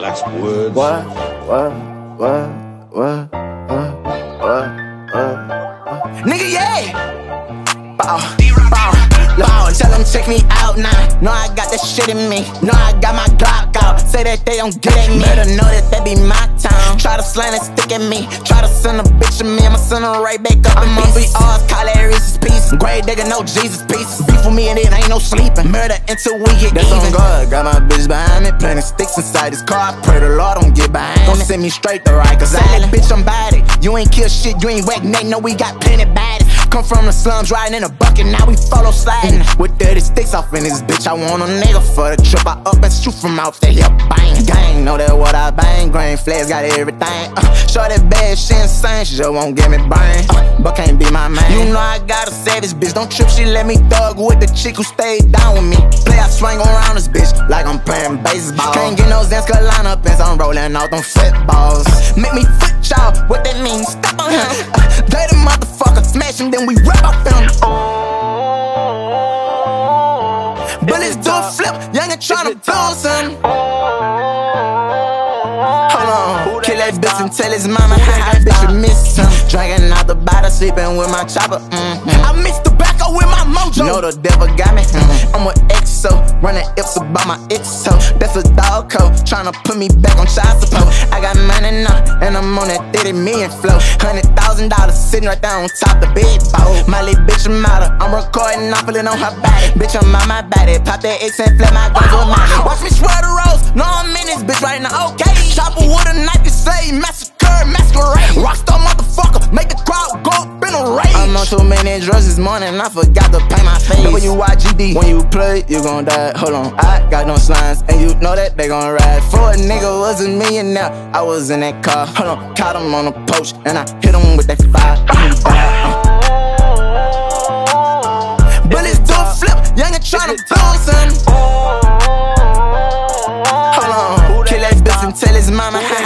Relax words. What? Nigga, yeah! Bow, tell them check me out now. Know I got that shit in me. Know I got my Glock out. Say that they don't get at me. Better know that be my town. Try to slant and stick at me. Try to send a bitch to me. I'ma send her right back up. I'm on 3 R's, call that Reese's Pieces. Grave digger, no Jesus pieces. Beef with me and it ain't no sleeping. Murder until we get that's even. On God, got my bitch behind me. Planting sticks inside this car. I pray the Lord don't get behind. Don't send me straight to right, cause I that bitch I'm body. You ain't kill shit, you ain't whack neck. No, we got plenty bodies. Come from the slums, riding in a bucket, now we follow sliding. With 30 sticks off in this bitch, I want a nigga for the trip. I up and shoot from out the hip, bang. Gang, know that what I bang. Grain flags got everything. Show that bad shit insane, she just won't give me brain. But can't be my man. You know I got a savage bitch, don't trip, she let me thug with the chick who stayed down with me. Play, I swing around this bitch like I'm playing baseball. Can't get no Zanska lineup pins, I'm rolling out them footballs. Make me foot y'all, what that means? Step on him. Dirty motherfucker, smash him, then we rip off him. Bullets do a flip, young and tryna do something. Hold on, kill that bitch and tell his mama how bitch you miss him. Drinking out the bottle, sleeping with my chopper. I mix tobacco with my mojo. Know the devil got me. I'm with EXO, running ips about my EXO. That's a dog code, tryna put me back on child support. I got money now, and I'm on that 30 million flow. $100,000 sitting right there on top the bed bowl. My little bitch a model, I'm recording, I'm feeling on her body. Bitch, I'm on my body, pop that X and flip my guns with mine. Watch me swear the rose, no I'm in this bitch right now, okay. Chopper with a knife, you say massacre, masquerade. Rockstar motherfucker, make the crowd go up in a rage. I'm on too many drugs this morning, I forgot to paint my face. WYGD, when you play, you gon' die. Hold on, I got no slimes, and you know that they gon' ride. For a nigga was a millionaire, I was in that car. Hold on, caught him on a poach, and I hit him with that fire. Bullets do a flip, young and tryna do something. Hold on, kill that bitch and tell his mama how